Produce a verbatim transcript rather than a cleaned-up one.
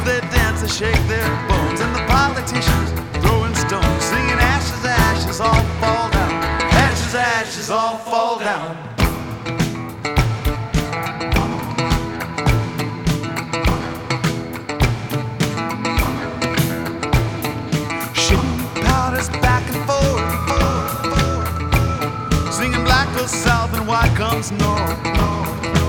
they dance, they shake their bones, and the politicians throwing stones, singing ashes, ashes, all fall down. Ashes, ashes, all fall down. Shooting powders back and forth, singing black goes south and white comes north.